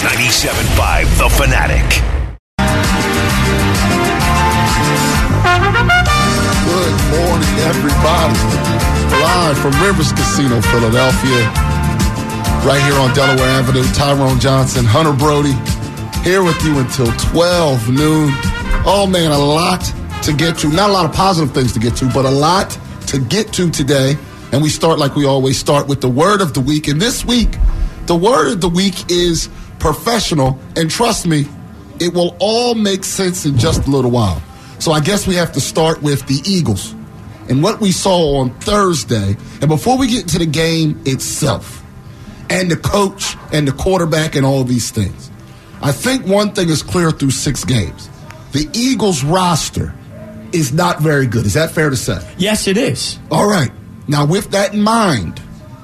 97.5 The Fanatic. Good morning, everybody. Live from Rivers Casino, Philadelphia. Right here on Delaware Avenue. Tyrone Johnson, Hunter Brody. Here with you until 12 noon. Oh, man, a lot to get to. Not a lot of positive things to get to, but a lot to get to today. And we start like we always start with the word of the week. And this week, the word of the week is professional. And trust me, it will all make sense in just a little while. So I guess we have to start with the Eagles and what we saw on Thursday. And before we get into the game itself and the coach and the quarterback and all these things, I think one thing is clear through 6 games. The Eagles roster is not very good. Is that fair to say? Yes, it is. All right. Now, with that in mind,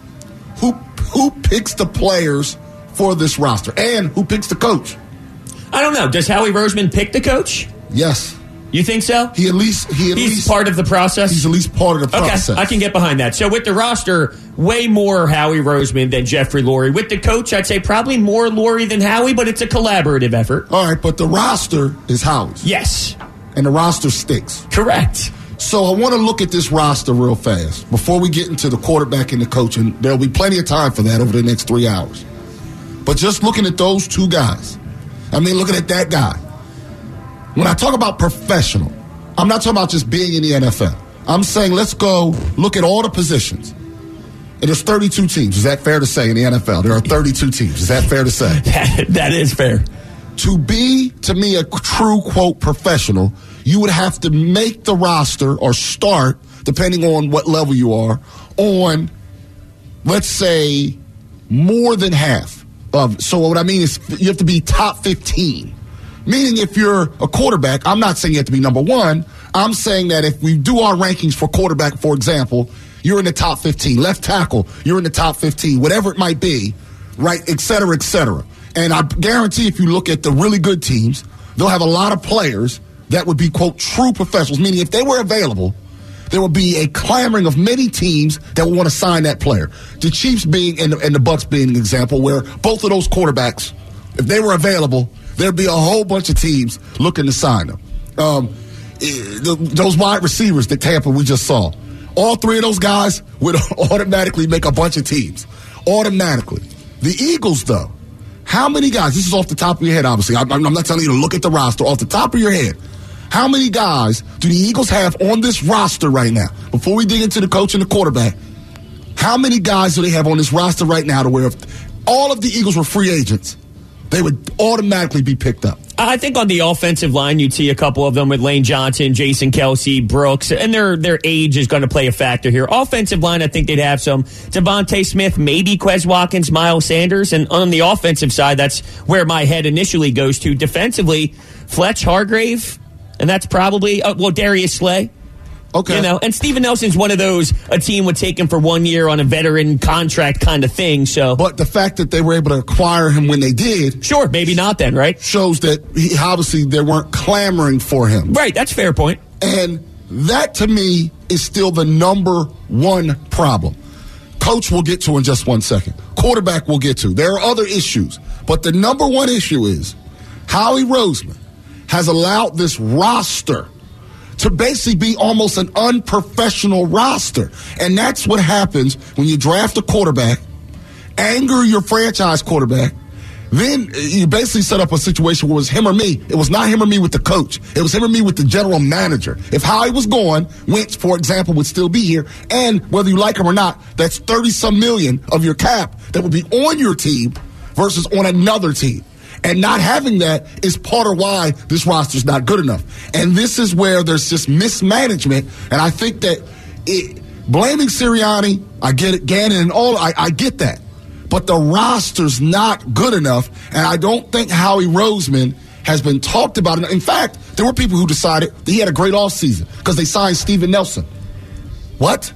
who picks the players for this roster and who picks the coach? I don't know. Does Howie Roseman pick the coach? Yes. You think so? He's part of the process? He's at least part of the process. Okay, I can get behind that. So with the roster, way more Howie Roseman than Jeffrey Lurie. With the coach, I'd say probably more Lurie than Howie, but it's a collaborative effort. All right, but the roster is Howie's. Yes. And the roster stinks. Correct. So I want to look at this roster real fast before we get into the quarterback and the coach, and there'll be plenty of time for that over the next 3 hours. But just looking at those 2 guys, looking at that guy. When I talk about professional, I'm not talking about just being in the NFL. I'm saying let's go look at all the positions. And there's 32 teams. Is that fair to say in the NFL? There are 32 teams. Is that fair to say? That is fair. To be, to me, a true, quote, professional, you would have to make the roster or start, depending on what level you are, on, let's say, more than half of. So what I mean is you have to be top 15. Meaning if you're a quarterback, I'm not saying you have to be number 1. I'm saying that if we do our rankings for quarterback, for example, you're in the top 15. Left tackle, you're in the top 15. Whatever it might be, right, et cetera, et cetera. And I guarantee if you look at the really good teams, they'll have a lot of players that would be, quote, true professionals. Meaning if they were available, there would be a clamoring of many teams that would want to sign that player. The Chiefs being, and the Bucks being an example, where both of those quarterbacks, if they were available, there'd be a whole bunch of teams looking to sign them. Those wide receivers that Tampa we just saw, all 3 of those guys would automatically make a bunch of teams. Automatically. The Eagles, though, how many guys, this is off the top of your head, obviously. I'm not telling you to look at the roster. Off the top of your head, how many guys do the Eagles have on this roster right now? Before we dig into the coach and the quarterback, how many guys do they have on this roster right now to where if all of the Eagles were free agents, they would automatically be picked up? I think on the offensive line, you'd see a couple of them with Lane Johnson, Jason Kelsey, Brooks, and their age is going to play a factor here. Offensive line, I think they'd have some Devontae Smith, maybe Quez Watkins, Miles Sanders, and on the offensive side, that's where my head initially goes to. Defensively, Fletch Hargrave, and that's probably, Darius Slay. Okay. And Steven Nelson's one of those, a team would take him for 1 year on a veteran contract kind of thing. So, but the fact that they were able to acquire him when they did. Sure, maybe not then, right? Shows that obviously they weren't clamoring for him. Right, that's a fair point. And that to me is still the number 1 problem. Coach we'll get to in just 1 second. Quarterback we'll get to. There are other issues. But the number 1 issue is Howie Roseman has allowed this roster to basically be almost an unprofessional roster. And that's what happens when you draft a quarterback, anger your franchise quarterback, then you basically set up a situation where it was him or me. It was not him or me with the coach. It was him or me with the general manager. If Howie was gone, Wentz, for example, would still be here. And whether you like him or not, that's 30-some million of your cap that would be on your team versus on another team. And not having that is part of why this roster is not good enough. And this is where there's just mismanagement. And I think that blaming Sirianni, I get it, Gannon and all, I get that. But the roster's not good enough. And I don't think Howie Roseman has been talked about. In fact, there were people who decided that he had a great offseason because they signed Steven Nelson. What?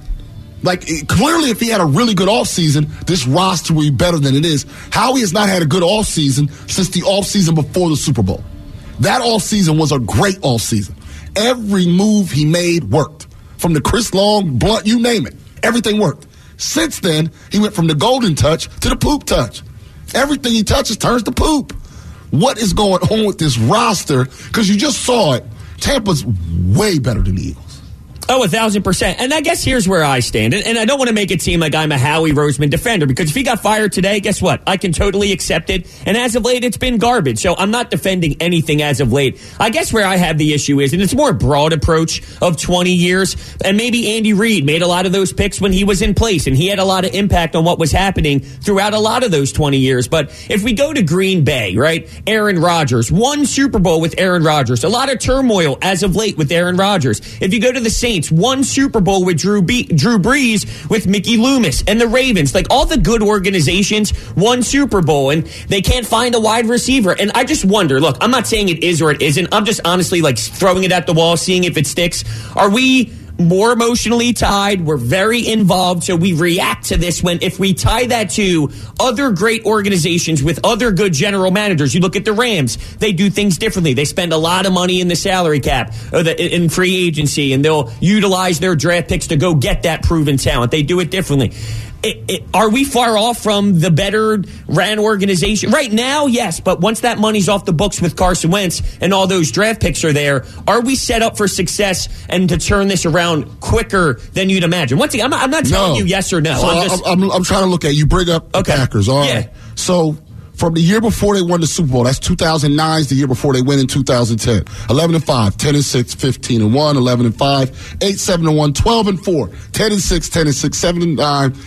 Clearly, if he had a really good offseason, this roster would be better than it is. Howie has not had a good offseason since the offseason before the Super Bowl. That offseason was a great offseason. Every move he made worked. From the Chris Long, Blunt, you name it. Everything worked. Since then, he went from the golden touch to the poop touch. Everything he touches turns to poop. What is going on with this roster? Because you just saw it. Tampa's way better than the Eagles. Oh, 1,000%. And I guess here's where I stand. And I don't want to make it seem like I'm a Howie Roseman defender, because if he got fired today, guess what? I can totally accept it. And as of late, it's been garbage. So I'm not defending anything as of late. I guess where I have the issue is, and it's a more broad approach of 20 years, and maybe Andy Reid made a lot of those picks when he was in place, and he had a lot of impact on what was happening throughout a lot of those 20 years. But if we go to Green Bay, right? Aaron Rodgers, one Super Bowl with Aaron Rodgers. A lot of turmoil as of late with Aaron Rodgers. If you go to the Saints, one Super Bowl with Drew Brees, with Mickey Loomis, and the Ravens. Like, all the good organizations, one Super Bowl, and they can't find a wide receiver. And I just wonder, look, I'm not saying it is or it isn't. I'm just honestly like throwing it at the wall, seeing if it sticks. Are we more emotionally tied? We're very involved, so we react to this when, if we tie that to other great organizations with other good general managers. You look at the Rams, they do things differently. They spend a lot of money in the salary cap, or in free agency, and they'll utilize their draft picks to go get that proven talent. They do it differently. Are we far off from the better ran organization? Right now, yes, but once that money's off the books with Carson Wentz and all those draft picks are there, are we set up for success and to turn this around quicker than you'd imagine? Once again, I'm not telling you yes or no. So I'm trying to look at, you bring up the Packers. All right. So from the year before they won the Super Bowl, that's 2009 is the year before they win in 2010. 11-5, 10-6, 15-1, 11-5, 8-7-1, 12-4, 10-6, 10-6, 7-9,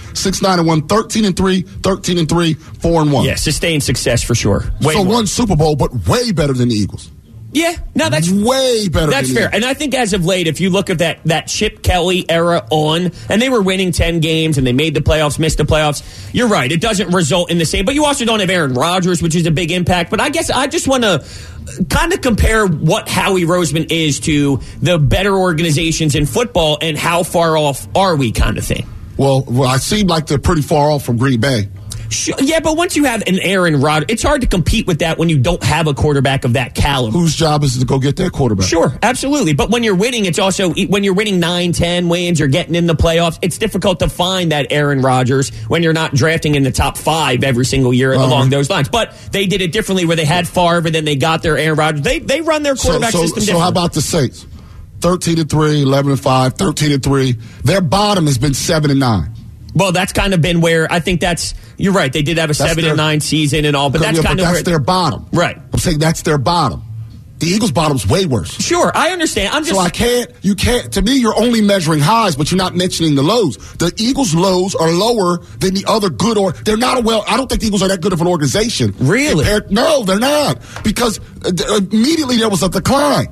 6-9-1, 13-3, 13-3, 4-1. Yeah, sustained success for sure. So one Super Bowl, but way better than the Eagles. Yeah, no, that's way better. That's fair. And I think as of late, if you look at that Chip Kelly era on, and they were winning 10 games and they made the playoffs, missed the playoffs, you're right. It doesn't result in the same. But you also don't have Aaron Rodgers, which is a big impact. But I guess I just want to kind of compare what Howie Roseman is to the better organizations in football, and how far off are we, kind of thing. Well, I seem like they're pretty far off from Green Bay. Sure, yeah, but once you have an Aaron Rodgers, it's hard to compete with that when you don't have a quarterback of that caliber. Whose job is it to go get that quarterback? Sure, absolutely. But when you're winning, it's also, when you're winning 9-10 wins, you're getting in the playoffs, it's difficult to find that Aaron Rodgers when you're not drafting in the top 5 every single year along those lines. But they did it differently, where they had Favre and then they got their Aaron Rodgers. They run their quarterback system differently. So how about the Saints? 13-3, 11-5, 13-3. Their bottom has been 7-9. Well, that's kind of been where I think you're right. They did have a 7-9 season and all, but that's kind of that's their bottom. Right. I'm saying that's their bottom. The Eagles' bottom's way worse. Sure, I understand. So you can't, to me, you're only measuring highs, but you're not mentioning the lows. The Eagles' lows are lower than the other good, they're not I don't think the Eagles are that good of an organization. Really? No, they're not. Because immediately there was a decline.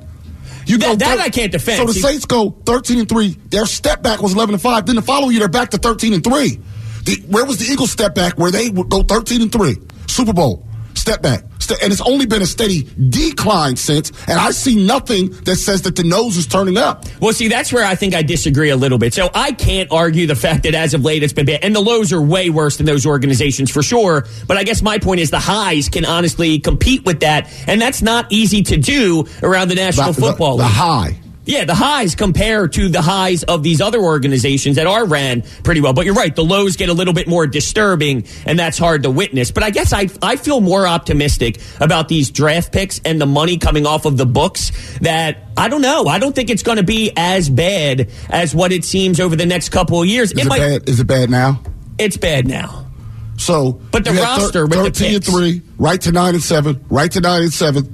I can't defend. So the Saints go 13-3. Their step back was 11-5. Then the following year, they're back to 13-3. Where was the Eagles' step back where they would go 13-3? Super Bowl. Step back. And it's only been a steady decline since, and I see nothing that says that the nose is turning up. Well, see, that's where I think I disagree a little bit. So I can't argue the fact that as of late it's been bad. And the lows are way worse than those organizations for sure. But I guess my point is the highs can honestly compete with that, and that's not easy to do around the National Football League. The high. Yeah, the highs compare to the highs of these other organizations that are ran pretty well. But you're right, the lows get a little bit more disturbing, and that's hard to witness. But I guess I feel more optimistic about these draft picks and the money coming off of the books that, I don't know. I don't think it's going to be as bad as what it seems over the next couple of years. Is it bad now? It's bad now. So, but the roster with the picks. 13-3, right to 9-7, right to 9-7,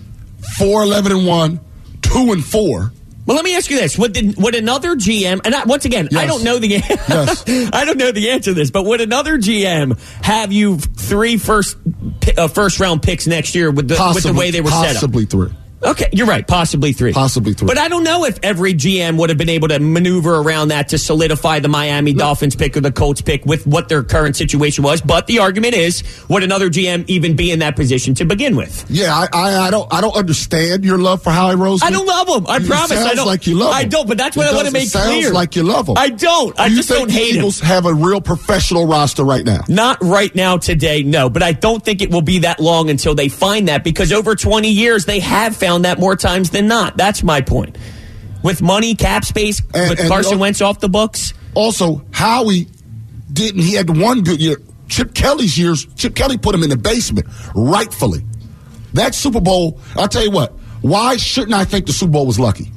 4-11-1, 2-4. Well, let me ask you this: Would another GM, and once again, yes. I don't know the I don't know the answer to this, but would another GM have you 3 first round picks next year with the way they were set up? Possibly 3. Okay, you're right. Possibly 3. Possibly 3. But I don't know if every GM would have been able to maneuver around that to solidify the Miami Dolphins pick or the Colts pick with what their current situation was. But the argument is, would another GM even be in that position to begin with? Yeah, I don't understand your love for Howie Roseman. I don't love him. I promise. I don't. Like you love him. I don't. But that's what I want to make clear. Sounds like you love him. I don't. I just don't hate him. The Eagles have a real professional roster right now. Not right now today, no. But I don't think it will be that long until they find that, because over 20 years they have found that more times than not. That's my point. With money, cap space, with Carson Wentz off the books. Also, Howie he had one good year. Chip Kelly's years, Chip Kelly put him in the basement, rightfully. That Super Bowl, I'll tell you what, why shouldn't I think the Super Bowl was lucky?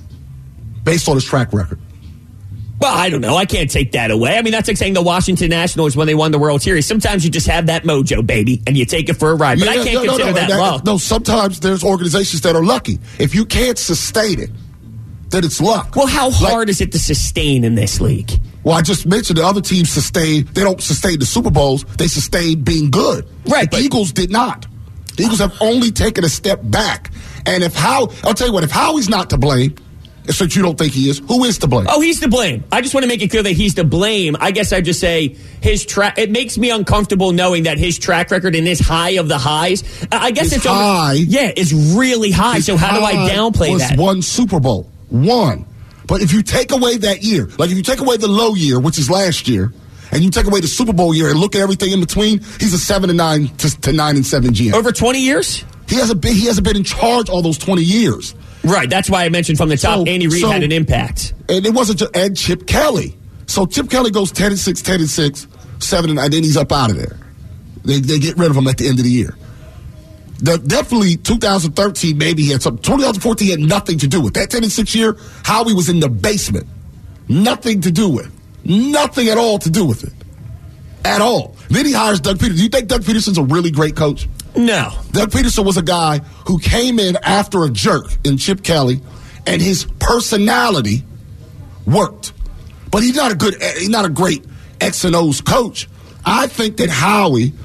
Based on his track record. Well, I don't know. I can't take that away. I mean, that's like saying the Washington Nationals when they won the World Series. Sometimes you just have that mojo, baby, and you take it for a ride. But I can't consider that luck. No, sometimes there's organizations that are lucky. If you can't sustain it, then it's luck. Well, how hard is it to sustain in this league? Well, I just mentioned the other teams sustain. They don't sustain the Super Bowls. They sustain being good. Right. The Eagles did not. The Eagles have only taken a step back. And I'll tell you what, if Howie's not to blame, since you don't think he is, who is to blame? Oh, he's to blame. I just want to make it clear that he's to blame. I guess I'd just say it makes me uncomfortable knowing that his track record and his high of the highs, I guess it's high. Is really high. So how do I downplay that? One Super Bowl. One. But if you take away that year, like if you take away the low year, which is last year, and you take away the Super Bowl year and look at everything in between, he's a 7-9 to 9-7 GM. Over 20 years? He hasn't been in charge all those 20 years. Right, that's why I mentioned from the top, Andy Reid had an impact. And it wasn't just Ed Chip Kelly. So Chip Kelly goes 10-6, 10-6, 7-9, and then he's up out of there. They get rid of him at the end of the year. Definitely 2013, maybe he had something. 2014 had nothing to do with that 10-6 year. Howie was in the basement. Nothing to do with. Nothing at all to do with it. At all. Then he hires Doug Peterson. Do you think Doug Peterson's a really great coach? No. Doug Peterson was a guy who came in after a jerk in Chip Kelly, and his personality worked. But he's not a great X and O's coach. I think that Howie,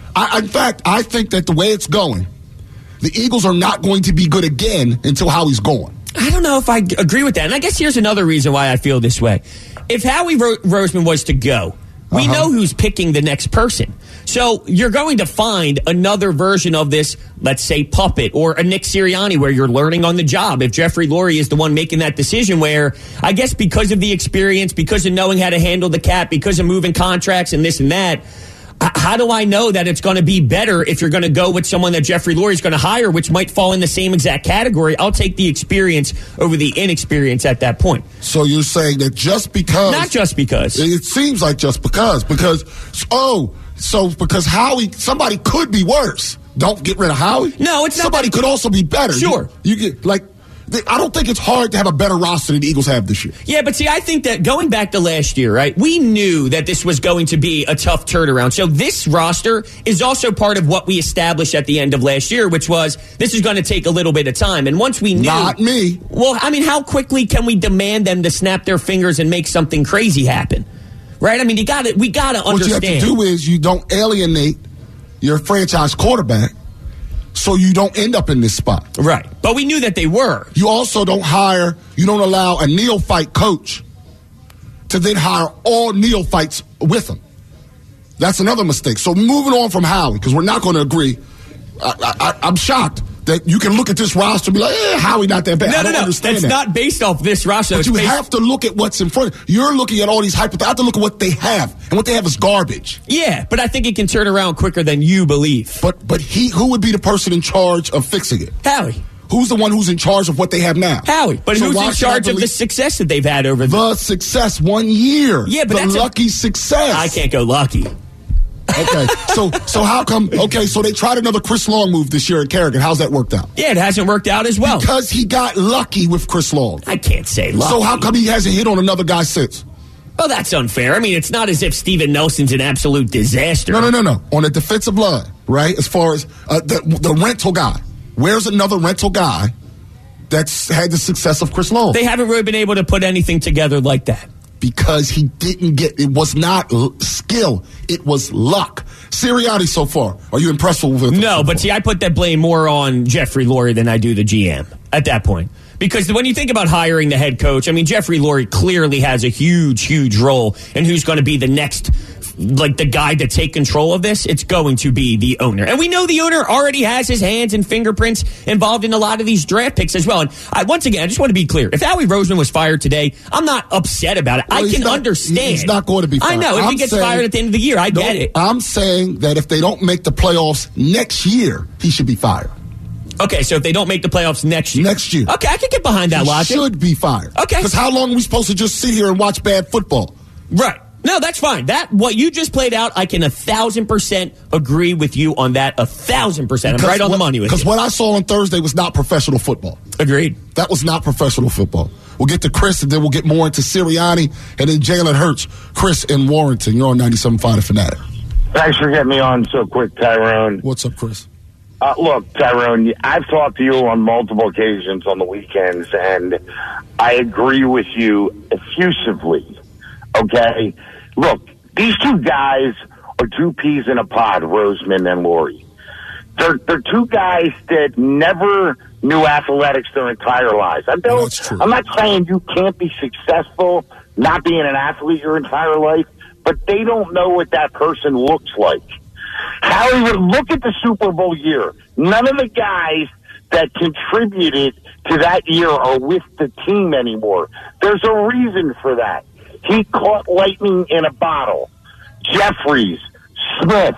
I think that the way it's going, the Eagles are not going to be good again until Howie's gone. I don't know if I agree with that. And I guess here's another reason why I feel this way. If Howie Roseman was to go, we know who's picking the next person. So you're going to find another version of this, let's say, puppet or a Nick Sirianni where you're learning on the job. If Jeffrey Lurie is the one making that decision where, I guess because of the experience, because of knowing how to handle the cap, because of moving contracts and this and that, how do I know that it's going to be better if you're going to go with someone that Jeffrey Lurie is going to hire, which might fall in the same exact category? I'll take the experience over the inexperience at that point. So you're saying that just because... Not just because. It seems like just because. Because Howie, somebody could be worse. Don't get rid of Howie. No, it's not. Somebody could also be better. Sure. You get, I don't think it's hard to have a better roster than the Eagles have this year. Yeah, but see, I think that going back to last year, right, we knew that this was going to be a tough turnaround. So this roster is also part of what we established at the end of last year, which was this is going to take a little bit of time. And once we knew... Not me. Well, I mean, how quickly can we demand them to snap their fingers and make something crazy happen? Right? I mean, we got to understand. What you have to do is you don't alienate your franchise quarterback so you don't end up in this spot. Right. But we knew that they were. You also don't allow a neophyte coach to then hire all neophytes with him. That's another mistake. So moving on from Howie, because we're not going to agree, I'm shocked that you can look at this roster and be like, Howie not that bad. I don't understand It's not based off this roster. But you have to look at what's in front. You're looking at all these hypotheticals. I have to look at what they have, and what they have is garbage. Yeah, but I think it can turn around quicker than you believe. But who would be the person in charge of fixing it? Howie. Who's the one who's in charge of what they have now? Howie. But who's in charge of the success that they've had over the success 1 year? Yeah, but that's lucky success. I can't go lucky. Okay, so how come? Okay, so they tried another Chris Long move this year at Kerrigan. How's that worked out? Yeah, it hasn't worked out as well. Because he got lucky with Chris Long. I can't say lucky. So how come he hasn't hit on another guy since? Well, that's unfair. I mean, it's not as if Steven Nelson's an absolute disaster. No. On the defensive line, right? As far as the rental guy, where's another rental guy that's had the success of Chris Long? They haven't really been able to put anything together like that. Because he didn't get, it was not skill, it was luck. Sirianni so far, are you impressed with him? No, but see, I put that blame more on Jeffrey Lurie than I do the GM at that point. Because when you think about hiring the head coach, I mean, Jeffrey Lurie clearly has a huge, huge role in who's going to be the next, the guy to take control of this. It's going to be the owner. And we know the owner already has his hands and fingerprints involved in a lot of these draft picks as well. And once again, I just want to be clear. If Howie Roseman was fired today, I'm not upset about it. Well, I can understand. He's not going to be fired. I know. If he gets fired at the end of the year, I get it. I'm saying that if they don't make the playoffs next year, he should be fired. Okay, so if they don't make the playoffs next year. Okay, I can get behind that logic. He should be fired. Okay. Because how long are we supposed to just sit here and watch bad football? Right. No, that's fine. What you just played out, I can 1,000% agree with you on that. 1,000%. I'm right on the money with you. Because what I saw on Thursday was not professional football. Agreed. That was not professional football. We'll get to Chris, and then we'll get more into Sirianni, and then Jalen Hurts. Chris in Warrenton. You're on 97.5 The Fanatic. Thanks for getting me on so quick, Tyrone. What's up, Chris? Look, Tyrone, I've talked to you on multiple occasions on the weekends, and I agree with you effusively. Okay? Look, these two guys are two peas in a pod, Roseman and Lurie. They're two guys that never knew athletics their entire lives. I'm not saying you can't be successful not being an athlete your entire life, but they don't know what that person looks like. Howie, look at the Super Bowl year. None of the guys that contributed to that year are with the team anymore. There's a reason for that. He caught lightning in a bottle. Jeffries, Smith,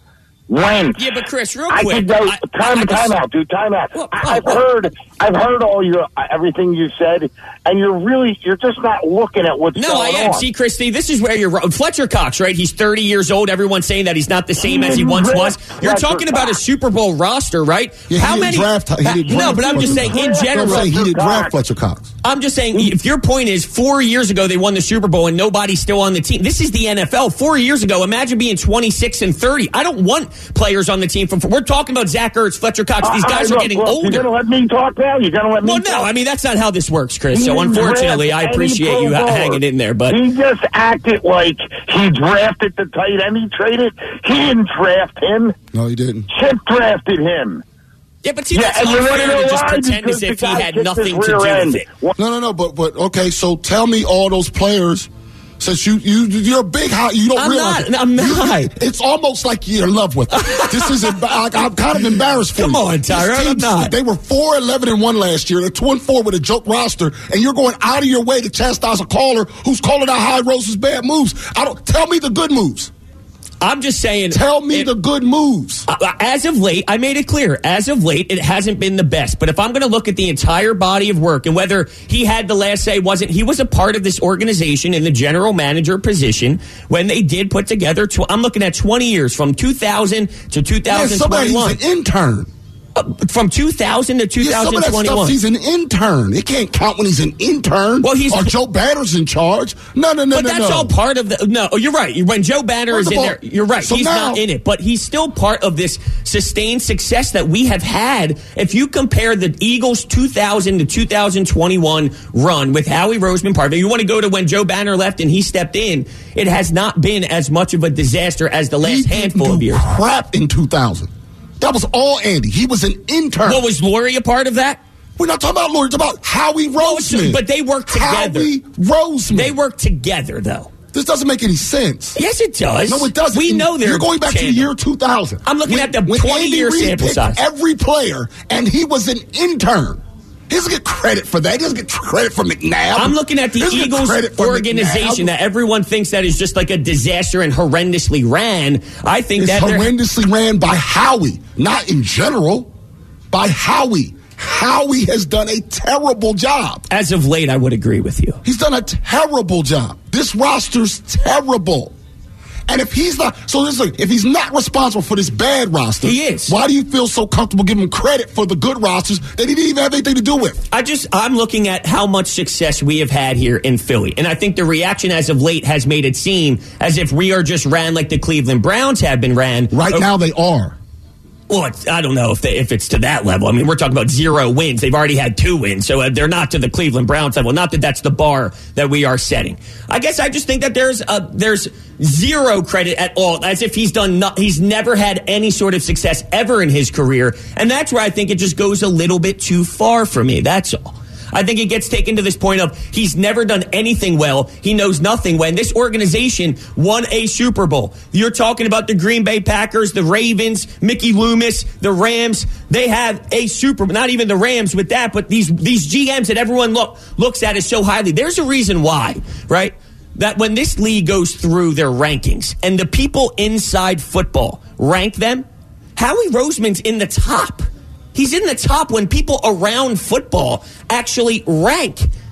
Wentz. Yeah, but Chris, real quick. I could go time out, dude. Time out. I've heard all your everything you said, and you're just not looking at what's going on. No, I am. See, Christy, this is where you're wrong. Fletcher Cox, right? He's 30 years old. Everyone's saying that he's not the same as he once was. You're talking about a Super Bowl roster, right? Yeah, How many? No, but I'm just saying in general. He didn't draft Fletcher Cox. I'm just saying, if your point is 4 years ago they won the Super Bowl and nobody's still on the team. This is the NFL. 4 years ago, imagine being 26 and 30. I don't want players on the team we're talking about Zach Ertz, Fletcher Cox. These guys are getting older. You're going to let me talk now? You're going to let me talk? No, I mean, that's not how this works, Chris. So unfortunately, I appreciate you hanging in there. But he just acted like he drafted the tight end he traded. He didn't draft him. No, he didn't. Chip drafted him. Yeah, but see, that's unfair to just pretend as if he had nothing to do with it. No, but okay, so tell me all those players. Since you're a big hot, you don't realize it. I'm not. It's almost like you're in love with it. This is I'm kind of embarrassed for you. Come on, Tyrone, I'm not. They were 4-11-1 last year. They're 2-4 with a joke roster, and you're going out of your way to chastise a caller who's calling out Howie Rose's bad moves. Tell me the good moves. I'm just saying. Tell me the good moves. As of late, I made it clear. As of late, it hasn't been the best. But if I'm going to look at the entire body of work and whether he had the last say, he was a part of this organization in the general manager position when they did put together. I'm looking at 20 years from 2000 to 2021. Somebody's an intern. From 2000 to 2021. Some of that stuff, he's an intern. It can't count when he's an intern. Or Joe Banner's in charge. No. But that's all part of the. No, you're right. When Joe Banner is in there, you're right. So he's not in it, but he's still part of this sustained success that we have had. If you compare the Eagles' 2000 to 2021 run with Howie Roseman part of it, you want to go to when Joe Banner left and he stepped in. It has not been as much of a disaster as the last handful of years. Crap in 2000. That was all Andy. He was an intern. Well, was Lurie a part of that? We're not talking about Lurie. It's about Howie Roseman. But they worked together. Howie Roseman. They worked together, though. This doesn't make any sense. Yes, it does. No, it doesn't. We know you're going back to the year 2000. I'm looking at the 20-year sample size. Every player, and he was an intern. He doesn't get credit for that. He doesn't get credit for McNabb. I'm looking at the Eagles organization that everyone thinks that is just like a disaster and horrendously ran. I think it's horrendously ran by Howie, not in general. By Howie. Howie has done a terrible job. As of late, I would agree with you. He's done a terrible job. This roster's terrible. And if he's not, if he's not responsible for this bad roster, he is. Why do you feel so comfortable giving him credit for the good rosters that he didn't even have anything to do with? I'm looking at how much success we have had here in Philly. And I think the reaction as of late has made it seem as if we are just ran like the Cleveland Browns have been ran. Right now they are. Well, I don't know if it's to that level. I mean, we're talking about 0 wins. They've already had 2 wins, so they're not to the Cleveland Browns level. Not that that's the bar that we are setting. I guess I just think that there's zero credit at all, as if he's never had any sort of success ever in his career, and that's where I think it just goes a little bit too far for me. That's all. I think it gets taken to this point of he's never done anything well. He knows nothing when this organization won a Super Bowl. You're talking about the Green Bay Packers, the Ravens, Mickey Loomis, the Rams. They have a Super Bowl. Not even the Rams with that, but these GMs that everyone looks at as so highly. There's a reason why, right? That when this league goes through their rankings and the people inside football rank them, Howie Roseman's in the top. He's in the top when people around football actually rank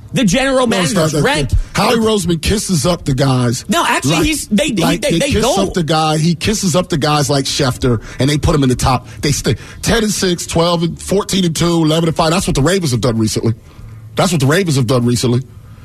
The general manager's rent. Howie Roseman kisses up the guys. No, actually, they kiss go. Up the guy. He kisses up the guys like Schefter, and they put him in the top. They stay 10-6, 12-14-2, 11-5. That's what the Ravens have done recently. 10-6, 14-2,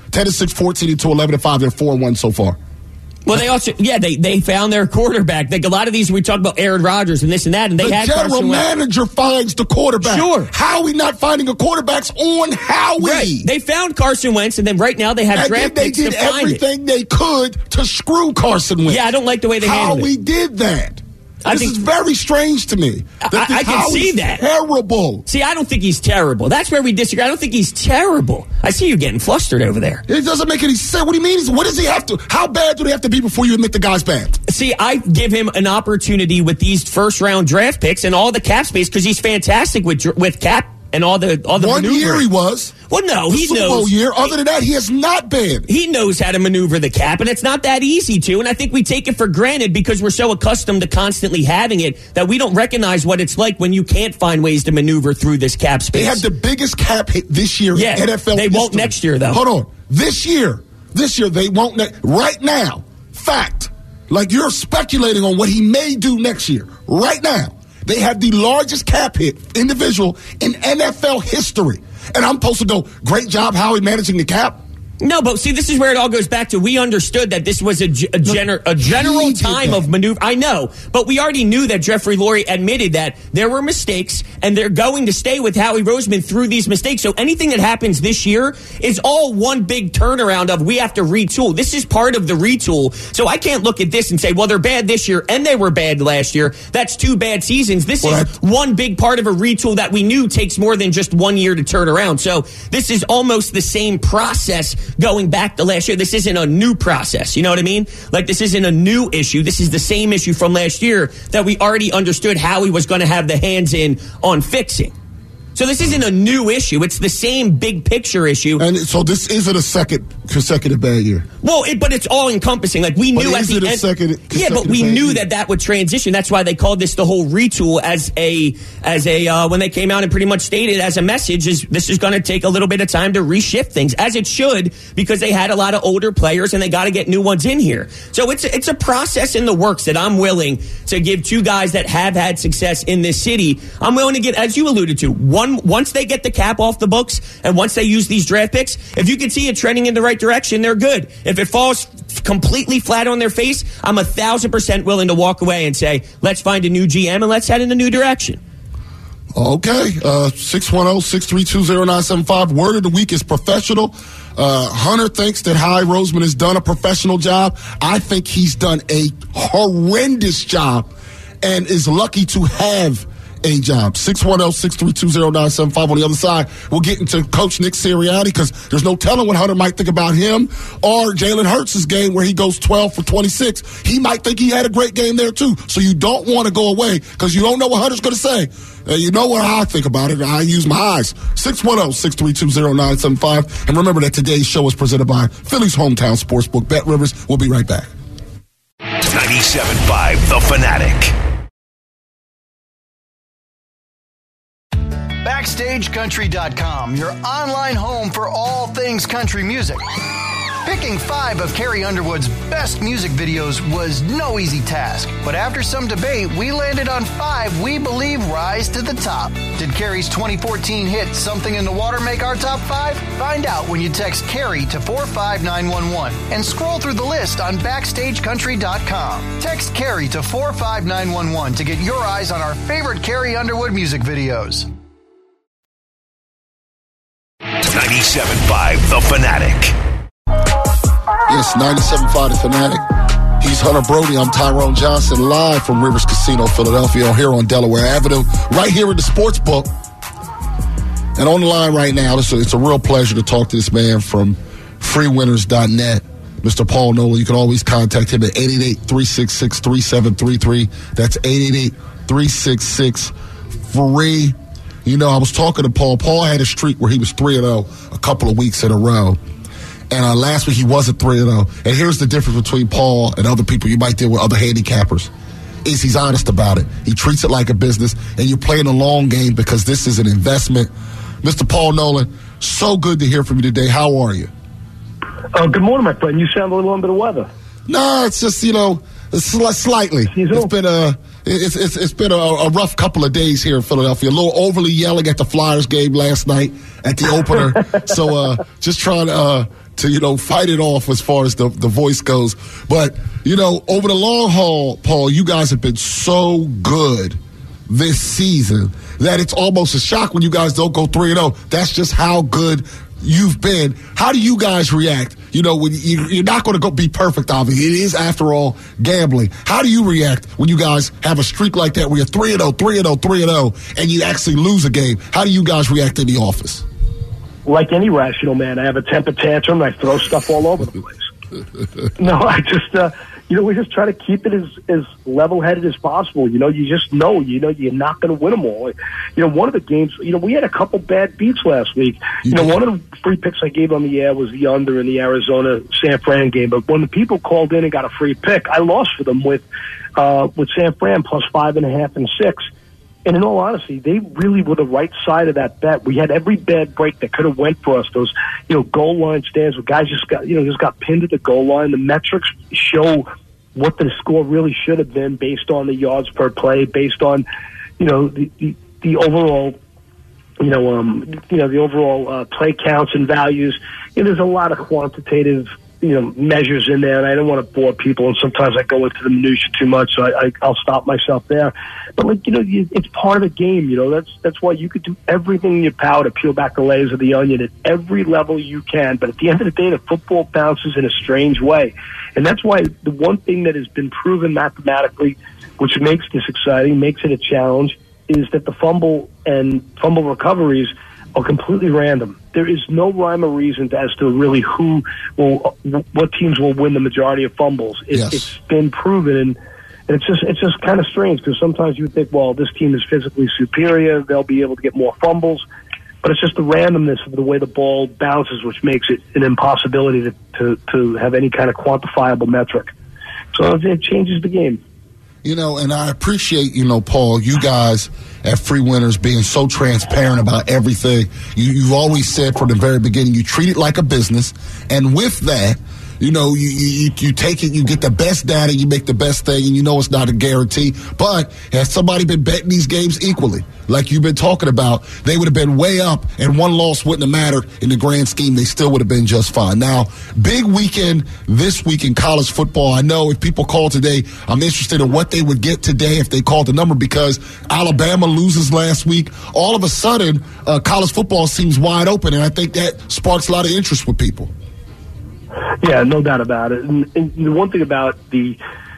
11-5. They're 4-1 so far. Well, they also, they found their quarterback. Like a lot of these, we talk about Aaron Rodgers and this and that, and they had Carson Wentz. The general manager finds the quarterback. Sure. Howie not finding a quarterback's on Howie. Right. They found Carson Wentz, and then right now they have draft picks to find it. They did everything they could to screw Carson Wentz. Yeah, I don't like the way they handled it. Howie did that. This is very strange to me. I can see that. Terrible. See, I don't think he's terrible. That's where we disagree. I don't think he's terrible. I see you getting flustered over there. It doesn't make any sense. What do you mean? What does he have to? How bad do they have to be before you admit the guy's bad? See, I give him an opportunity with these first-round draft picks and all the cap space because he's fantastic with cap and all the 1 maneuvering. year he was. Well, no, he Super Bowl knows. Year. Other than that, he has not been. He knows how to maneuver the cap, and it's not that easy to. And I think we take it for granted because we're so accustomed to constantly having it that we don't recognize what it's like when you can't find ways to maneuver through this cap space. They have the biggest cap hit this year in NFL They history. won't next year, though. Hold on. This year, they won't. Right now, fact. Like you're speculating on what he may do next year. Right now. They have the largest cap hit individual in NFL history. And I'm supposed to go, great job, Howie, managing the cap? No, but see, this is where it all goes back to. We understood that this was a general time of maneuver. I know, but we already knew that Jeffrey Lurie admitted that there were mistakes, and they're going to stay with Howie Roseman through these mistakes. So anything that happens this year is all one big turnaround of we have to retool. This is part of the retool. So I can't look at this and say, well, they're bad this year and they were bad last year. That's 2 bad seasons. This is one big part of a retool that we knew takes more than just 1 year to turn around. So this is almost the same process going back to last year. This isn't a new process. You know what I mean? Like, this isn't a new issue. This is the same issue from last year that we already understood Howie was going to have the hands in on fixing. So this isn't a new issue. It's the same big picture issue. And so this isn't a second consecutive bad year. Well, but it's all encompassing. Like we knew at the end. Yeah, but we knew that would transition. That's why they called this the whole retool as a when they came out and pretty much stated as a message is this is going to take a little bit of time to reshift things as it should because they had a lot of older players and they got to get new ones in here. So it's a process in the works that I'm willing to give 2 guys that have had success in this city. I'm willing to get, as you alluded to, once they get the cap off the books and once they use these draft picks, if you can see it trending in the right direction, they're good. If it falls completely flat on their face, I'm 1,000% willing to walk away and say, let's find a new GM and let's head in a new direction. Okay. 610-632-0975. Word of the week is professional. Hunter thinks that Howie Roseman has done a professional job. I think he's done a horrendous job and is lucky to have a job. 610-632-0975. On the other side, we'll get into Coach Nick Sirianni because there's no telling what Hunter might think about him or Jalen Hurts' game where he goes 12 for 26. He might think he had a great game there too. So you don't want to go away because you don't know what Hunter's going to say. You know what I think about it. I use my eyes. 610-632-0975. And remember that today's show is presented by Philly's hometown sportsbook, Bet Rivers. We'll be right back. 97.5 The Fanatic. BackstageCountry.com, your online home for all things country music. Picking 5 of Carrie Underwood's best music videos was no easy task, but after some debate, we landed on 5 we believe rise to the top. Did Carrie's 2014 hit Something in the Water make our top 5? Find out when you text Carrie to 45911 and scroll through the list on BackstageCountry.com. Text Carrie to 45911 to get your eyes on our favorite Carrie Underwood music videos. 97.5 The Fanatic. Yes, 97.5 The Fanatic. He's Hunter Brody. I'm Tyrone Johnson, live from Rivers Casino, Philadelphia, here on Delaware Avenue, right here at the sports book. And on the line right now, it's a real pleasure to talk to this man from freewinners.net, Mr. Paul Nolan. You can always contact him at 888-366-3733. That's 888-366-FREE. You know, I was talking to Paul. Paul had a streak where he was 3-0 a couple of weeks in a row. And last week he wasn't 3-0. And here's the difference between Paul and other people you might deal with, other handicappers, is he's honest about it. He treats it like a business, and you're playing a long game because this is an investment. Mr. Paul Nolan, so good to hear from you today. How are you? Good morning, my friend. You sound a little under the weather. No, it's just, it's slightly. It's been a rough couple of days here in Philadelphia. A little overly yelling at the Flyers game last night at the opener. So just trying to fight it off as far as the voice goes. But, over the long haul, Paul, you guys have been so good this season that it's almost a shock when you guys don't go 3-0. That's just how good you've been. How do you guys react? When you're not going to go be perfect, obviously. It is, after all, gambling. How do you react when you guys have a streak like that where you're 3-0, 3-0, 3-0, and you actually lose a game? How do you guys react in the office? Like any rational man, I have a temper tantrum and I throw stuff all over the place. No, I just, we just try to keep it as level-headed as possible. You just know, you're not going to win them all. One of the games, we had a couple bad beats last week. One of the free picks I gave on the air was the under in the Arizona-San Fran game. But when the people called in and got a free pick, I lost for them with San Fran plus 5.5 and 6. And in all honesty, they really were the right side of that bet. We had every bad break that could have went for us. Those, goal line stands where guys just got pinned at the goal line. The metrics show what the score really should have been based on the yards per play, based on, the overall, the overall play counts and values. There's a lot of quantitative measures in there, and I don't want to bore people, and sometimes I go into the minutia too much, so I'll stop myself there. But it's part of the game. That's why you could do everything in your power to peel back the layers of the onion at every level you can. But at the end of the day, the football bounces in a strange way, and that's why the one thing that has been proven mathematically, which makes this exciting, makes it a challenge, is that the fumble and fumble recoveries are completely random. There is no rhyme or reason as to really what teams will win the majority of fumbles. It's been proven, and it's just kind of strange because sometimes you would think, well, this team is physically superior, they'll be able to get more fumbles, but it's just the randomness of the way the ball bounces, which makes it an impossibility to have any kind of quantifiable metric. So it changes the game. And I appreciate, Paul, you guys at Free Winners being so transparent about everything. You've always said from the very beginning, you treat it like a business. And with that, you take it, you get the best data, you make the best thing, and it's not a guarantee. But has somebody been betting these games equally? Like you've been talking about, they would have been way up, and one loss wouldn't have mattered in the grand scheme. They still would have been just fine. Now, big weekend this week in college football. I know if people call today, I'm interested in what they would get today if they called the number, because Alabama loses last week. All of a sudden, college football seems wide open, and I think that sparks a lot of interest with people. Yeah, no doubt about it. And the one thing about the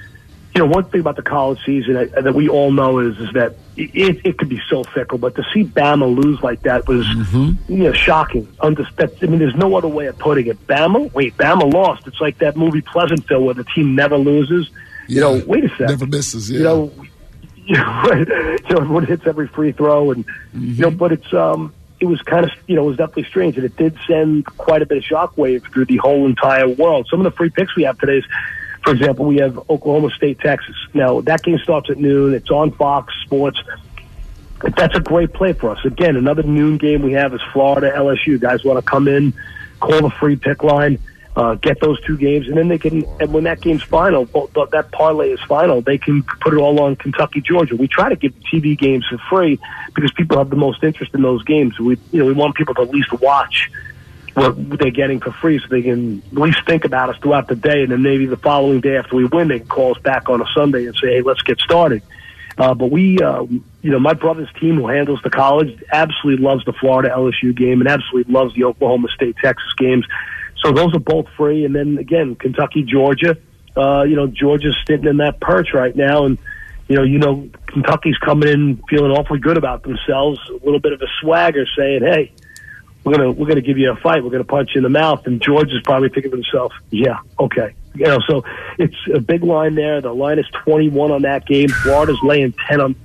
college season that we all know is that it could be so fickle. But to see Bama lose like that was, shocking. There's no other way of putting it. Bama lost. It's like that movie Pleasantville where the team never loses. Wait a second. Never misses. Yeah. Everyone hits every free throw, and but it's it was kind of, it was definitely strange, and it did send quite a bit of shockwave through the whole entire world. Some of the free picks we have today is, for example, we have Oklahoma State, Texas. Now, that game starts at noon. It's on Fox Sports. That's a great play for us. Again, another noon game we have is Florida, LSU. Guys want to come in, call the free pick line, get those two games, and then they can, and when that game's final, that parlay is final, they can put it all on Kentucky, Georgia. We try to give the TV games for free because people have the most interest in those games. We want people to at least watch what they're getting for free so they can at least think about us throughout the day, and then maybe the following day after we win, they can call us back on a Sunday and say, hey, let's get started. But we, my brother's team who handles the college absolutely loves the Florida LSU game and absolutely loves the Oklahoma State, Texas games. So those are both free. And then, again, Kentucky, Georgia. Georgia's sitting in that perch right now. And, Kentucky's coming in feeling awfully good about themselves, a little bit of a swagger saying, hey, we're gonna give you a fight. We're going to punch you in the mouth. And Georgia's probably thinking to himself, yeah, okay. So it's a big line there. The line is 21 on that game. Florida's laying 10 on,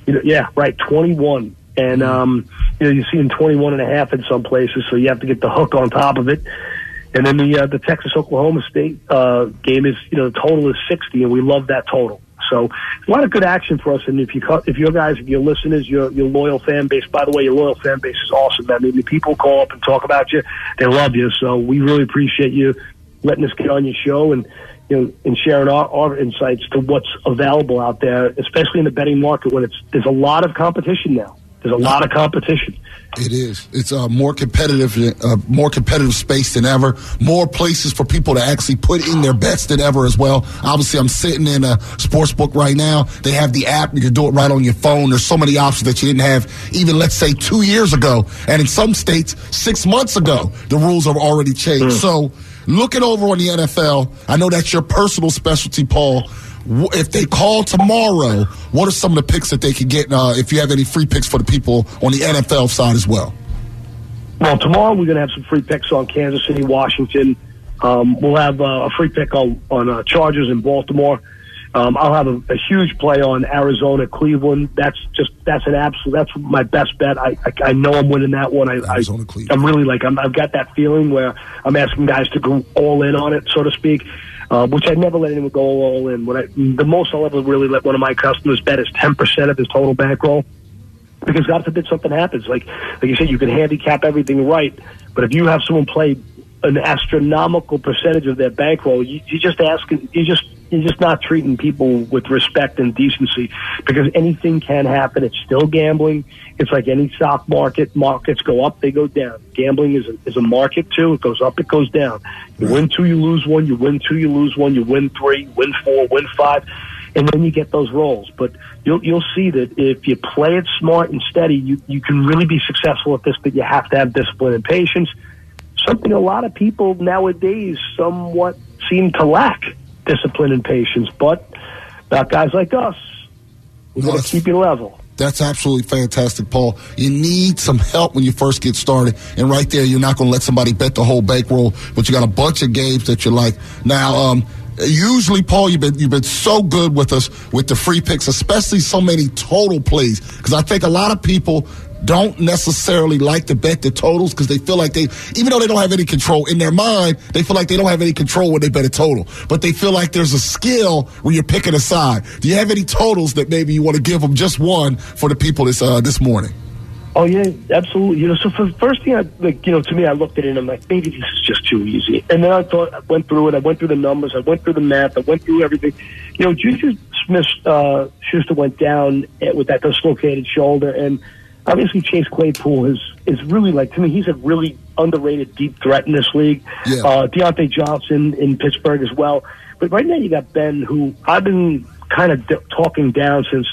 21. And, you're seeing 21.5 in some places. So you have to get the hook on top of it. And then the Texas-Oklahoma State game is, the total is 60, and we love that total. So a lot of good action for us. And if your listeners, your loyal fan base, by the way, your loyal fan base is awesome. I mean, the people call up and talk about you. They love you. So we really appreciate you letting us get on your show and, and sharing our insights to what's available out there, especially in the betting market when there's a lot of competition now. There's a lot of competition. It is. It's a more competitive space than ever. More places for people to actually put in their bets than ever as well. Obviously, I'm sitting in a sports book right now. They have the app. You can do it right on your phone. There's so many options that you didn't have even, let's say, 2 years ago. And in some states, 6 months ago, the rules have already changed. So looking over on the NFL, I know that's your personal specialty, Paul. If they call tomorrow, what are some of the picks that they could get if you have any free picks for the people on the NFL side as well? Well, tomorrow we're going to have some free picks on Kansas City, Washington. We'll have a free pick on Chargers in Baltimore. I'll have a huge play on Arizona, Cleveland. That's my best bet. I know I'm winning that one. Arizona, Cleveland. I'm really I've got that feeling where I'm asking guys to go all in on it, so to speak. Which I never let anyone go all in. The most I'll ever really let one of my customers bet is 10% of his total bankroll. Because God forbid something happens. Like you said, you can handicap everything right, but if you have someone play an astronomical percentage of their bankroll, you're just not treating people with respect and decency, because anything can happen. It's still gambling. It's like any stock market. Markets go up, they go down. Gambling is a market too. It goes up, it goes down. You win 2, you lose 1. You win 2, you lose 1. You win 3, win 4, win 5, and then you get those rolls. But you'll see that if you play it smart and steady, you can really be successful at this. But you have to have discipline and patience. Something a lot of people nowadays somewhat seem to lack. Discipline and patience, but not guys like us. We're going to keep you level. That's absolutely fantastic, Paul. You need some help when you first get started, and right there, you're not going to let somebody bet the whole bankroll, but you got a bunch of games that you like. Now, usually, Paul, you've been so good with us with the free picks, especially so many total plays, because I think a lot of people don't necessarily like to bet the totals because they feel like even though they don't have any control in their mind, they feel like they don't have any control when they bet a total. But they feel like there's a skill when you're picking a side. Do you have any totals that maybe you want to give them just one for the people this morning? Oh, yeah, absolutely. So for the first thing, to me, I looked at it and I'm like, maybe this is just too easy. And then I went through it. I went through the numbers. I went through the math. I went through everything. Juju Smith-Schuster went down with that dislocated shoulder, and obviously Chase Claypool is really, to me, he's a really underrated deep threat in this league. Yeah. Deontay Johnson in Pittsburgh as well. But right now you got Ben, who I've been kind of talking down since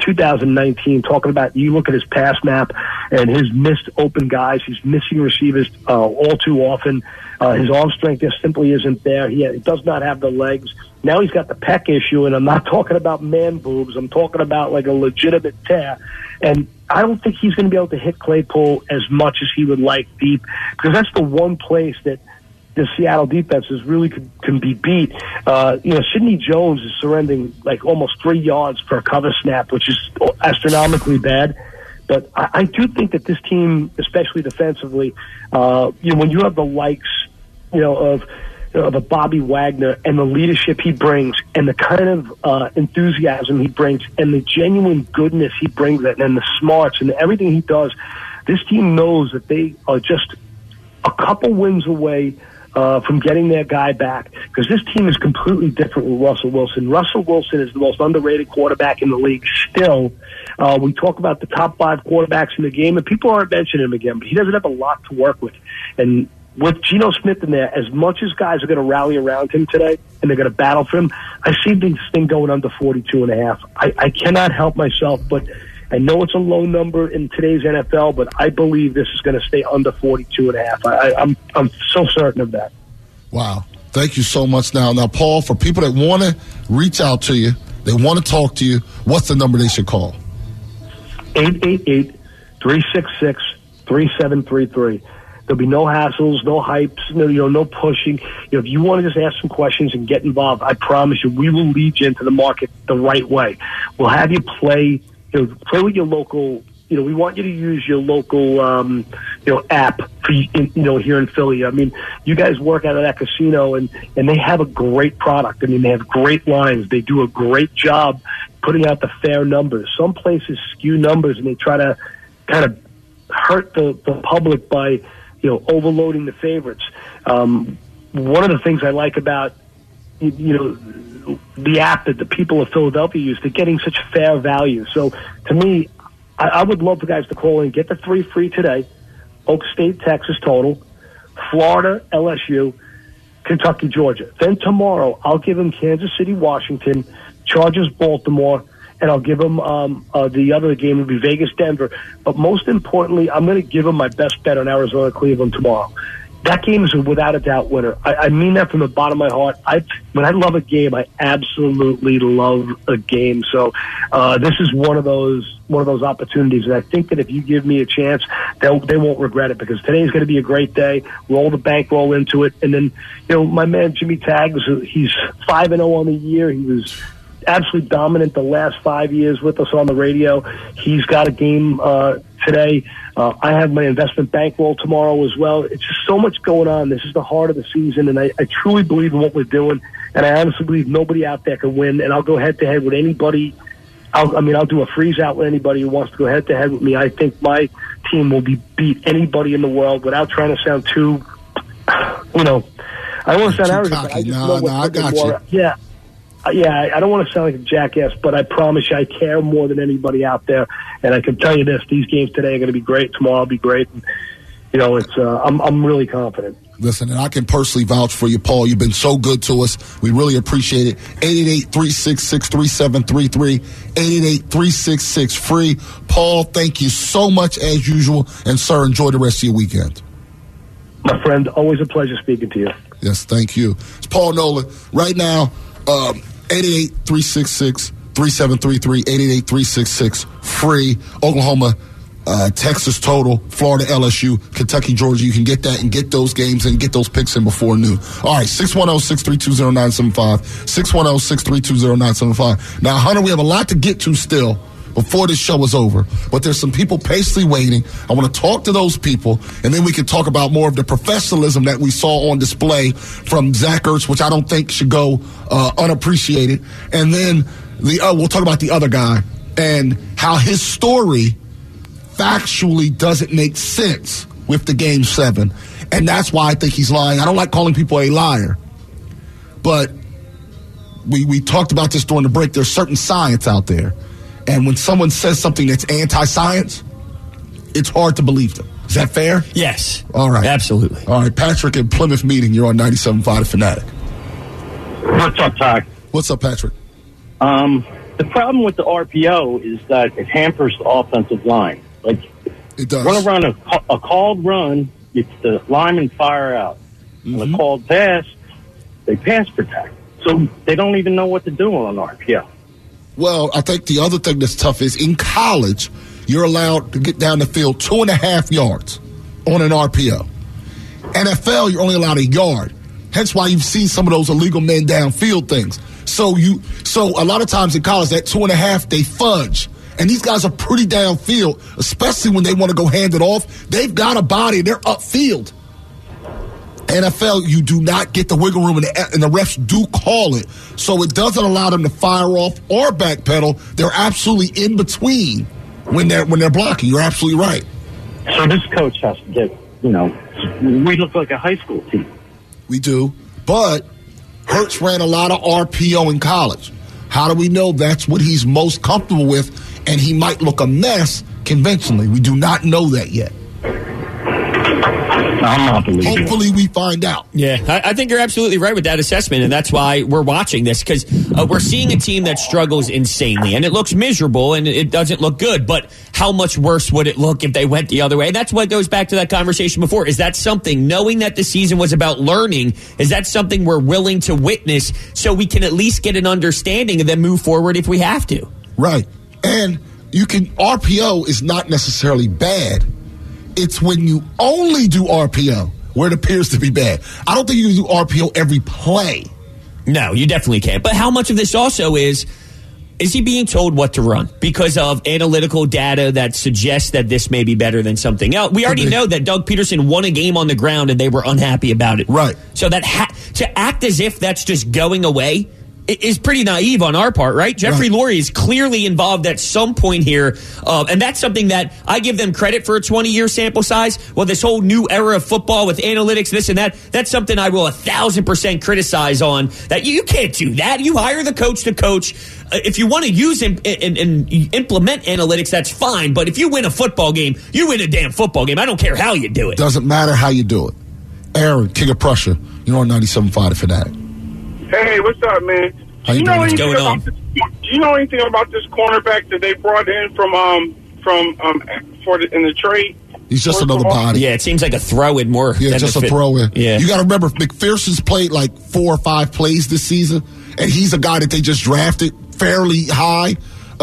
2019, talking about, you look at his pass map and his missed open guys, he's missing receivers all too often. His arm strength just simply isn't there. He does not have the legs. Now he's got the pec issue, and I'm not talking about man boobs. I'm talking about like a legitimate tear. And I don't think he's going to be able to hit Claypool as much as he would like deep, because that's the one place that the Seattle defenses really can be beat. Sidney Jones is surrendering like almost 3 yards per cover snap, which is astronomically bad. But I do think that this team, especially defensively, when you have the likes, of a Bobby Wagner and the leadership he brings and the kind of enthusiasm he brings and the genuine goodness he brings and the smarts and everything he does, this team knows that they are just a couple wins away from getting their guy back, because this team is completely different with Russell Wilson. Russell Wilson is the most underrated quarterback in the league still. We talk about the top 5 quarterbacks in the game, and people aren't mentioning him again, but he doesn't have a lot to work with. And with Geno Smith in there, as much as guys are going to rally around him today and they're going to battle for him, I see this thing going under 42.5. I cannot help myself, but I know it's a low number in today's NFL, but I believe this is going to stay under 42.5. I'm so certain of that. Wow. Thank you so much. Now, Paul, for people that want to reach out to you, they want to talk to you, what's the number they should call? 888-366-3733. There'll be no hassles, no hypes, no pushing. If you want to just ask some questions and get involved, I promise you, we will lead you into the market the right way. We'll have you play with your local. We want you to use your local app for, here in Philly. I mean, you guys work out of that casino, and they have a great product. I mean, they have great lines. They do a great job putting out the fair numbers. Some places skew numbers, and they try to kind of hurt the public by, overloading the favorites. One of the things I like about, the app that the people of Philadelphia use, they're getting such fair value. So to me, I would love for guys to call in, get the 3 free today. Oak State, Texas total, Florida, LSU, Kentucky, Georgia. Then tomorrow, I'll give him Kansas City, Washington, Chargers, Baltimore, and I'll give him the other game will be Vegas, Denver. But most importantly, I'm going to give him my best bet on Arizona, Cleveland tomorrow. That game is a without a doubt winner. I mean that from the bottom of my heart. When I love a game, I absolutely love a game. So this is one of those opportunities, and I think that if you give me a chance, they won't regret it, because today's going to be a great day. Roll the bankroll into it, and then my man Jimmy Tags, he's 5-0 on the year. He was absolutely dominant the last 5 years with us on the radio. He's got a game today. I have my investment bankroll tomorrow as well. It's just so much going on. This is the heart of the season, and I truly believe in what we're doing, and I honestly believe nobody out there can win, and I'll go head-to-head with anybody. I'll do a freeze-out with anybody who wants to go head-to-head with me. I think my team will beat anybody in the world without trying to sound too, I don't want to sound arrogant, but I just know I got you. Yeah. I don't want to sound like a jackass, but I promise you I care more than anybody out there. And I can tell you this, these games today are going to be great. Tomorrow will be great. And, I'm really confident. Listen, and I can personally vouch for you, Paul. You've been so good to us. We really appreciate it. 888-366-3733. 888-366-FREE. Paul, thank you so much as usual. And, sir, enjoy the rest of your weekend. My friend, always a pleasure speaking to you. Yes, thank you. It's Paul Nolan. Right now, 888-366-3733, 888-366-FREE. Oklahoma, Texas total, Florida, LSU, Kentucky, Georgia. You can get that and get those games and get those picks in before noon. All right, 610-632-0975, 610-632-0975. Now, Hunter, we have a lot to get to still before this show is over, but there's some people patiently waiting. I want to talk to those people, and then we can talk about more of the professionalism that we saw on display from Zach Ertz, which I don't think should go unappreciated. And then we'll talk about the other guy and how his story factually doesn't make sense with the Game 7. And that's why I think he's lying. I don't like calling people a liar, but we talked about this during the break. There's certain science out there. And when someone says something that's anti-science, it's hard to believe them. Is that fair? Yes. All right. Absolutely. All right, Patrick in Plymouth Meeting. You're on 97.5 The Fanatic. What's up, Ty? What's up, Patrick? The problem with the RPO is that it hampers the offensive line. Like, it does. Want to run a called run, it's the linemen fire out. Mm-hmm. On a called pass, they pass protect. So they don't even know what to do on RPO. Well, I think the other thing that's tough is in college, you're allowed to get down the field 2.5 yards on an RPO. NFL, you're only allowed a yard. Hence why you've seen some of those illegal men downfield things. So a lot of times in college, that 2.5, they fudge. And these guys are pretty downfield, especially when they want to go hand it off. They've got a body. They're upfield. NFL, you do not get the wiggle room, and the refs do call it. So it doesn't allow them to fire off or backpedal. They're absolutely in between when they're blocking. You're absolutely right. So this coach has to get, we look like a high school team. We do. But Hurts ran a lot of RPO in college. How do we know that's what he's most comfortable with, and he might look a mess conventionally? We do not know that yet. I'm not believing. Hopefully we find out. Yeah, I think you're absolutely right with that assessment, and that's why we're watching this, because we're seeing a team that struggles insanely, and it looks miserable, and it doesn't look good, but how much worse would it look if they went the other way? And that's what goes back to that conversation before. Is that something, knowing that the season was about learning, is that something we're willing to witness so we can at least get an understanding and then move forward if we have to? Right. And RPO is not necessarily bad. It's when you only do RPO where it appears to be bad. I don't think you can do RPO every play. No, you definitely can't. But how much of this also is Is he being told what to run because of analytical data that suggests that this may be better than something else? We already know that Doug Peterson won a game on the ground and they were unhappy about it. Right. So that to act as if that's just going away is pretty naive on our part, right? Jeffrey Lurie is clearly involved at some point here, and that's something that I give them credit for a 20-year sample size. Well, this whole new era of football with analytics, this and that, that's something I will 1,000% criticize on, that you can't do that. You hire the coach to coach. If you want to use and implement analytics, that's fine, but if you win a football game, you win a damn football game. I don't care how you do it. Doesn't matter how you do it. Aaron, King of Prussia, you're on 97.5 The Fanatic. Hey, what's up, man? How you doing? What's going on? Do you know anything about this cornerback that they brought in in the trade? He's just another body. Yeah, it seems like a throw-in more. Yeah, just a throw-in. Yeah. You got to remember, McPherson's played like 4 or 5 plays this season, and he's a guy that they just drafted fairly high.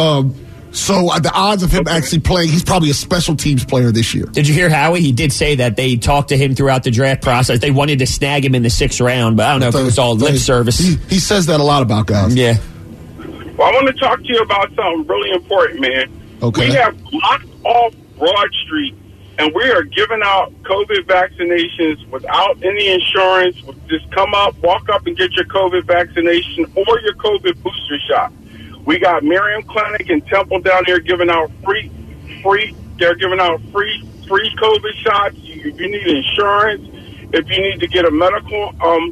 So the odds of him actually playing, he's probably a special teams player this year. Did you hear Howie? He did say that they talked to him throughout the draft process. They wanted to snag him in the 6th round, but I don't know if it was all lip service. He says that a lot about guys. Yeah. Well, I want to talk to you about something really important, man. Okay. We have blocked off Broad Street, and we are giving out COVID vaccinations without any insurance. Just come up, walk up, and get your COVID vaccination or your COVID booster shot. We got Miriam Clinic and Temple down there giving out free. They're giving out free COVID shots. If you need insurance, if you need to get a medical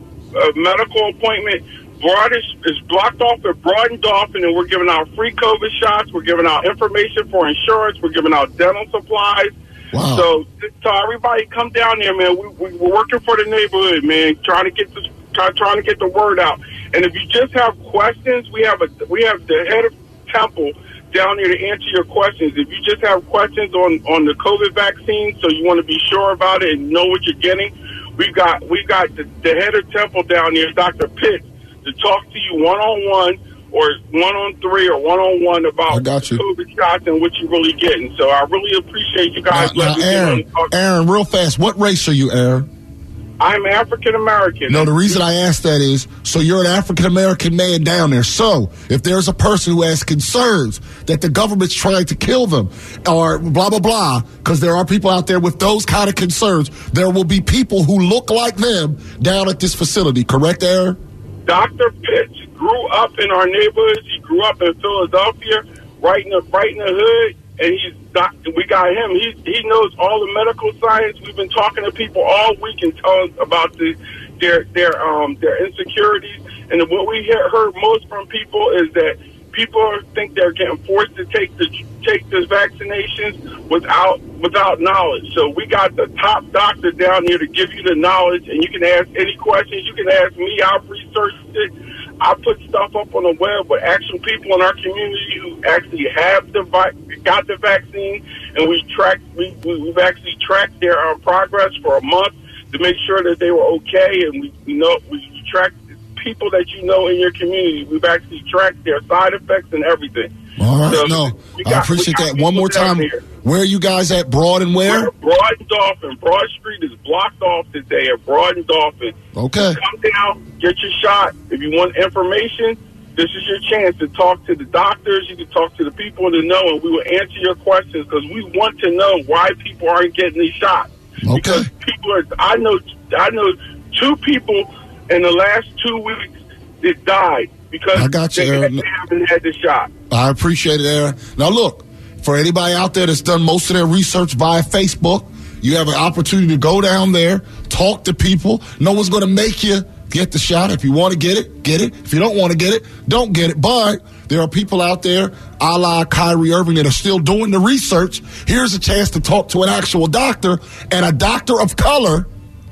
appointment, Broad is blocked off at Broad and Dolphin, and we're giving out free COVID shots. We're giving out information for insurance. We're giving out dental supplies. Wow. So everybody come down there, man. We're working for the neighborhood, man. Trying to get the word out. And if you just have questions, we have the head of Temple down here to answer your questions. If you just have questions on the COVID vaccine, so you want to be sure about it and know what you're getting, we've got the head of Temple down here, Dr. Pitts, to talk to you one-on-one or 1-on-3 or 1-on-1 about COVID shots and what you're really getting. So I really appreciate you guys. Now, Aaron, real fast, what race are you, Aaron? I'm African-American. No, the reason I ask that is, so you're an African-American man down there. So if there's a person who has concerns that the government's trying to kill them or blah, blah, blah, because there are people out there with those kind of concerns, there will be people who look like them down at this facility. Correct, Aaron? Dr. Pitts grew up in our neighborhoods. He grew up in Philadelphia, right in the hood. And we got him. He knows all the medical science. We've been talking to people all week and telling about their insecurities. And what we heard most from people is that people think they're getting forced to take the vaccinations without knowledge. So we got the top doctor down here to give you the knowledge, and you can ask any questions. You can ask me. I've researched it. I put stuff up on the web with actual people in our community who actually have got the vaccine, and we've actually tracked their progress for a month to make sure that they were okay, and we tracked people that you know in your community. We've actually tracked their side effects and everything. All right, I appreciate that. One more time, where are you guys at, Broad and where? We're at Broad and Dolphin. Broad Street is blocked off today at Broad and Dolphin. Okay. Come down, get your shot. If you want information, this is your chance to talk to the doctors. You can talk to the people to know, and we will answer your questions because we want to know why people aren't getting these shots. Okay. Because I know 2 people in the last 2 weeks that died because they haven't had the shot. I appreciate it, Aaron. Now, look, for anybody out there that's done most of their research via Facebook, you have an opportunity to go down there, talk to people. No one's going to make you get the shot. If you want to get it, get it. If you don't want to get it, don't get it. But there are people out there, a la Kyrie Irving, that are still doing the research. Here's a chance to talk to an actual doctor and a doctor of color.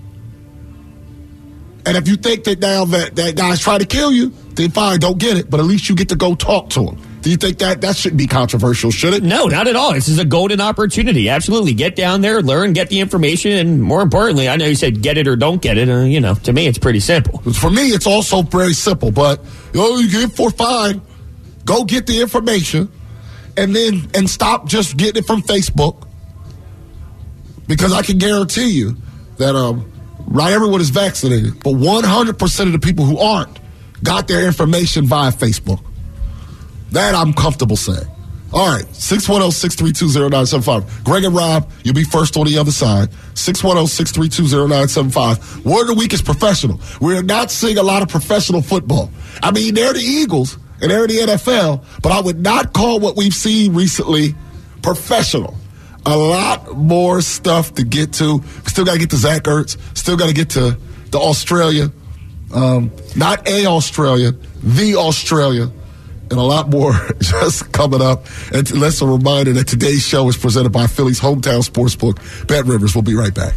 And if you think that now that guy's trying to kill you, then fine, don't get it. But at least you get to go talk to him. Do you think that shouldn't be controversial, should it? No, not at all. This is a golden opportunity. Absolutely. Get down there, learn, get the information, and more importantly, I know you said get it or don't get it. To me, it's pretty simple. For me, it's also very simple. But you get for fine. Go get the information, and stop just getting it from Facebook. Because I can guarantee you that not everyone is vaccinated, but 100% of the people who aren't got their information via Facebook. That I'm comfortable saying. All right, 610-632-0975. Greg and Rob, you'll be first on the other side. 610-632-0975. Word of the week is professional. We're not seeing a lot of professional football. I mean, they're the Eagles, and they're in the NFL, but I would not call what we've seen recently professional. A lot more stuff to get to. Still got to get to Zach Ertz. Still got to get to the Australia. Not a Australia, the Australia. And a lot more just coming up. And let's a reminder that today's show is presented by Philly's hometown sportsbook, Bet Rivers. We'll be right back.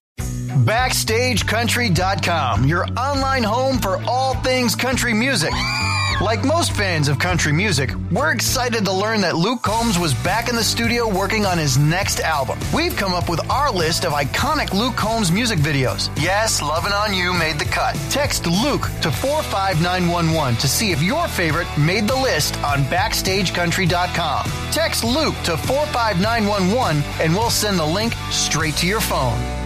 BackstageCountry.com, your online home for all things country music. Like most fans of country music, we're excited to learn that Luke Combs was back in the studio working on his next album. We've come up with our list of iconic Luke Combs music videos. Yes, Lovin' On You made the cut. Text Luke to 45911 to see if your favorite made the list on BackstageCountry.com. Text Luke to 45911 and we'll send the link straight to your phone.